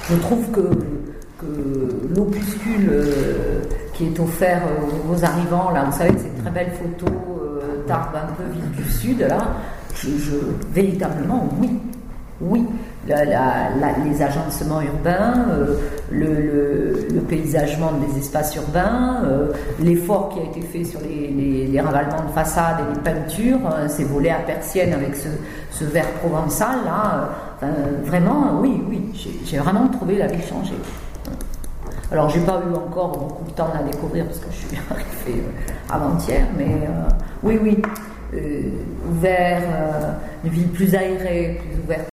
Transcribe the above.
Je trouve que l'opuscule qui est offert aux arrivants, là, vous savez, c'est une très belle photo, Tarbes un peu ville du Sud, là, véritablement, oui. Les agencements urbains, le paysagement des espaces urbains, l'effort qui a été fait sur les ravalements de façade et les peintures, ces volets à persiennes avec ce vert provençal, là, vraiment, oui, j'ai vraiment trouvé la vie changer. Alors, j'ai pas eu encore beaucoup de temps à la découvrir parce que je suis arrivée avant-hier, mais oui, ouvert, une ville plus aérée, plus ouverte.